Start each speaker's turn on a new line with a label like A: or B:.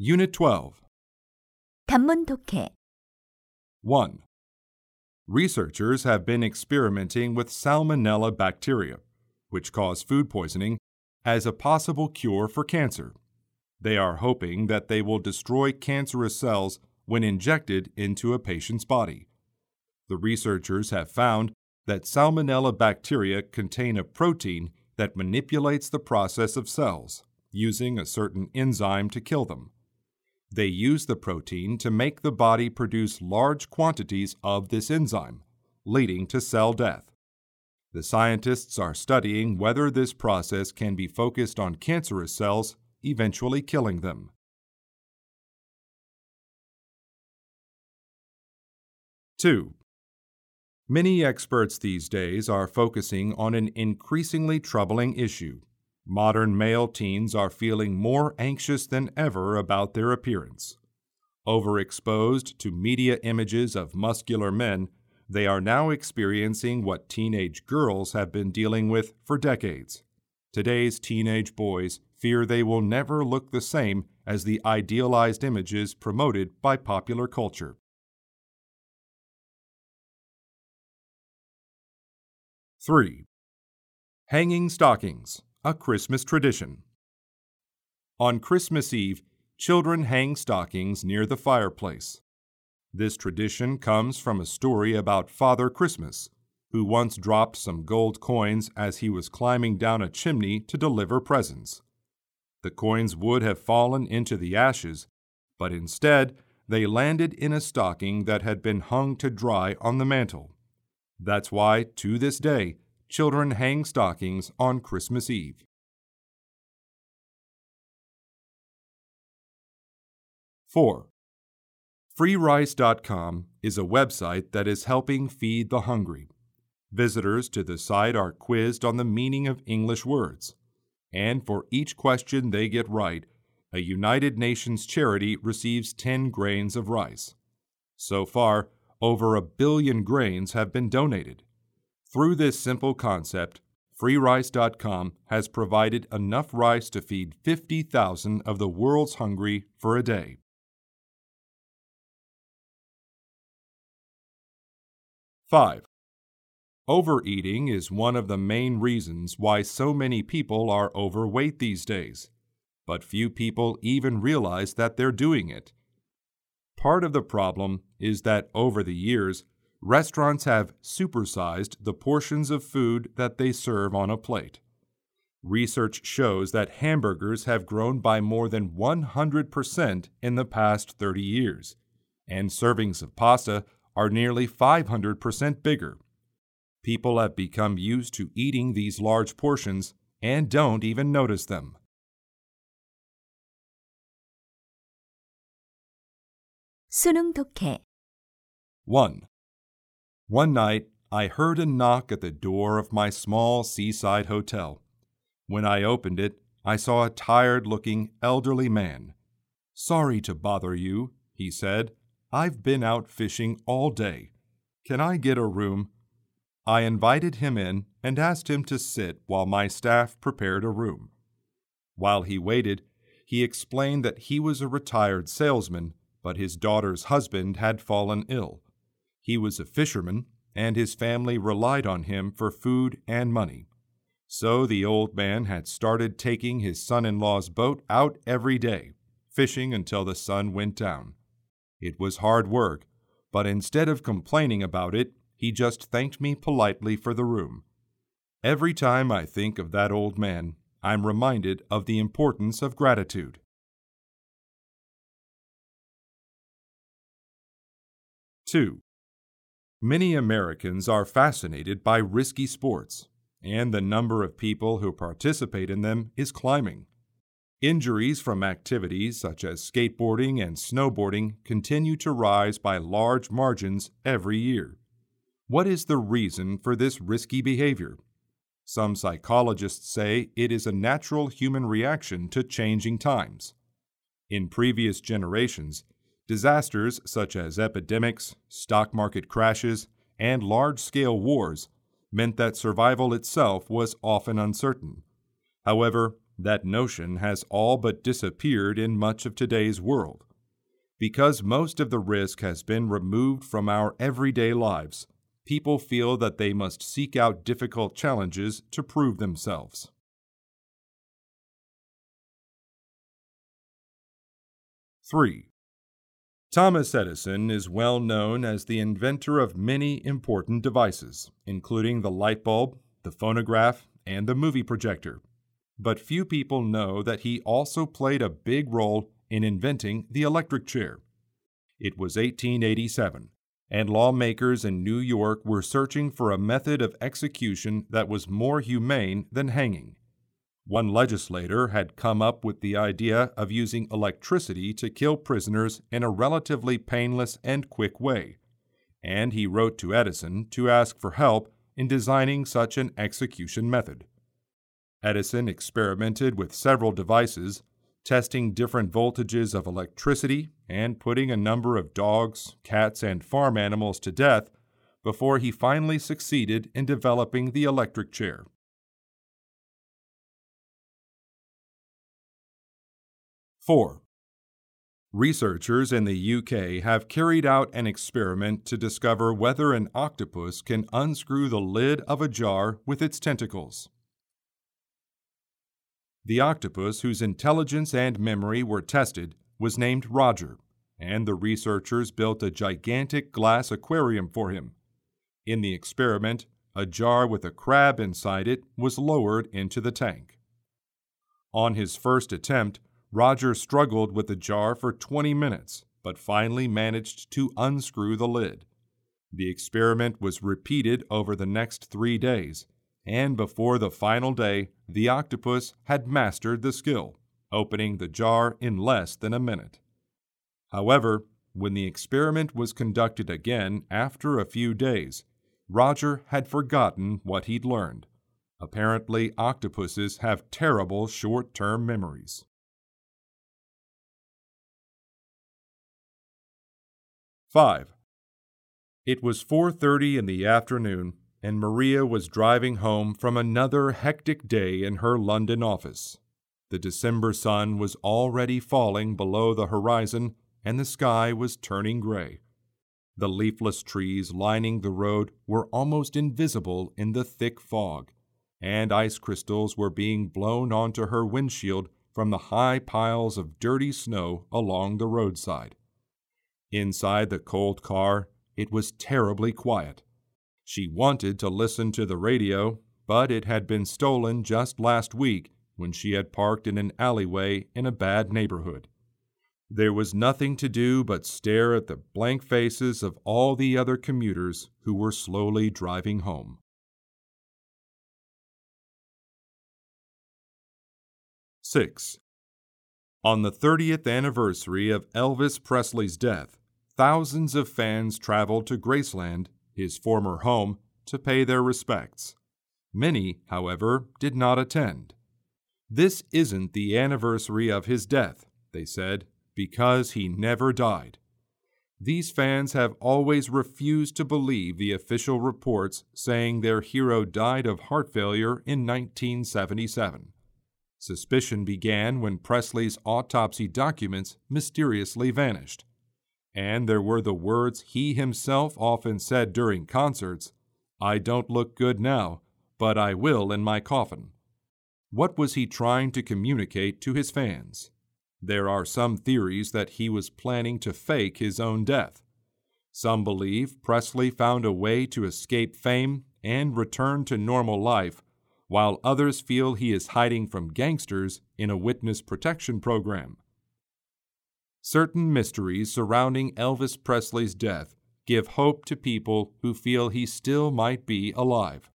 A: Unit 12.
B: 단문 독해.
A: 1. Researchers have been experimenting with Salmonella bacteria, which cause food poisoning, as a possible cure for cancer. They are hoping that they will destroy cancerous cells when injected into a patient's body. The researchers have found that Salmonella bacteria contain a protein that manipulates the process of cells, using a certain enzyme to kill them. They use the protein to make the body produce large quantities of this enzyme, leading to cell death. The scientists are studying whether this process can be focused on cancerous cells, eventually killing them. 2. Many experts these days are focusing on an increasingly troubling issue. Modern male teens are feeling more anxious than ever about their appearance. Overexposed to media images of muscular men, they are now experiencing what teenage girls have been dealing with for decades. Today's teenage boys fear they will never look the same as the idealized images promoted by popular culture. 3. Hanging stockings, a Christmas tradition. On Christmas Eve, children hang stockings near the fireplace. This tradition comes from a story about Father Christmas, who once dropped some gold coins as he was climbing down a chimney to deliver presents. The coins would have fallen into the ashes, but instead they landed in a stocking that had been hung to dry on the mantel. That's why, to this day, children hang stockings on Christmas Eve. 4. FreeRice.com is a website that is helping feed the hungry. Visitors to the site are quizzed on the meaning of English words, and for each question they get right, a United Nations charity receives 10 grains of rice. So far, over 1 billion grains have been donated. Through this simple concept, FreeRice.com has provided enough rice to feed 50,000 of the world's hungry for a day. 5. Overeating is one of the main reasons why so many people are overweight these days, but few people even realize that they're doing it. Part of the problem is that over the years, restaurants have supersized the portions of food that they serve on a plate. Research shows that hamburgers have grown by more than 100% in the past 30 years, and servings of pasta are nearly 500% bigger. People have become used to eating these large portions and don't even notice them.
B: 수능 독해.
A: 1. One night, I heard a knock at the door of my small seaside hotel. When I opened it, I saw a tired-looking elderly man. "Sorry to bother you," he said. "I've been out fishing all day. Can I get a room?" I invited him in and asked him to sit while my staff prepared a room. While he waited, he explained that he was a retired salesman, but his daughter's husband had fallen ill. He was a fisherman, and his family relied on him for food and money. So the old man had started taking his son-in-law's boat out every day, fishing until the sun went down. It was hard work, but instead of complaining about it, he just thanked me politely for the room. Every time I think of that old man, I'm reminded of the importance of gratitude. 2. Many Americans are fascinated by risky sports, and the number of people who participate in them is climbing. Injuries from activities such as skateboarding and snowboarding continue to rise by large margins every year. What is the reason for this risky behavior? Some psychologists say it is a natural human reaction to changing times. In previous generations, disasters such as epidemics, stock market crashes, and large-scale wars meant that survival itself was often uncertain. However, that notion has all but disappeared in much of today's world. Because most of the risk has been removed from our everyday lives, people feel that they must seek out difficult challenges to prove themselves. Three. Thomas Edison is well known as the inventor of many important devices, including the light bulb, the phonograph, and the movie projector. But few people know that he also played a big role in inventing the electric chair. It was 1887, and lawmakers in New York were searching for a method of execution that was more humane than hanging. One legislator had come up with the idea of using electricity to kill prisoners in a relatively painless and quick way, and he wrote to Edison to ask for help in designing such an execution method. Edison experimented with several devices, testing different voltages of electricity and putting a number of dogs, cats, and farm animals to death before he finally succeeded in developing the electric chair. 4. Researchers in the UK have carried out an experiment to discover whether an octopus can unscrew the lid of a jar with its tentacles. The octopus, whose intelligence and memory were tested, was named Roger, and the researchers built a gigantic glass aquarium for him. In the experiment, a jar with a crab inside it was lowered into the tank. On his first attempt, Roger struggled with the jar for 20 minutes, but finally managed to unscrew the lid. The experiment was repeated over the next 3 days, and before the final day, the octopus had mastered the skill, opening the jar in less than a minute. However, when the experiment was conducted again after a few days, Roger had forgotten what he'd learned. Apparently, octopuses have terrible short-term memories. 5. It was 4:30 in the afternoon, and Maria was driving home from another hectic day in her London office. The December sun was already falling below the horizon, and the sky was turning gray. The leafless trees lining the road were almost invisible in the thick fog, and ice crystals were being blown onto her windshield from the high piles of dirty snow along the roadside. Inside the cold car, it was terribly quiet. She wanted to listen to the radio, but it had been stolen just last week when she had parked in an alleyway in a bad neighborhood. There was nothing to do but stare at the blank faces of all the other commuters who were slowly driving home. 6. On the 30th anniversary of Elvis Presley's death, thousands of fans traveled to Graceland, his former home, to pay their respects. Many, however, did not attend. "This isn't the anniversary of his death," they said, "because he never died." These fans have always refused to believe the official reports saying their hero died of heart failure in 1977. Suspicion began when Presley's autopsy documents mysteriously vanished. And there were the words he himself often said during concerts, "I don't look good now, but I will in my coffin." What was he trying to communicate to his fans? There are some theories that he was planning to fake his own death. Some believe Presley found a way to escape fame and return to normal life, while others feel he is hiding from gangsters in a witness protection program. Certain mysteries surrounding Elvis Presley's death give hope to people who feel he still might be alive.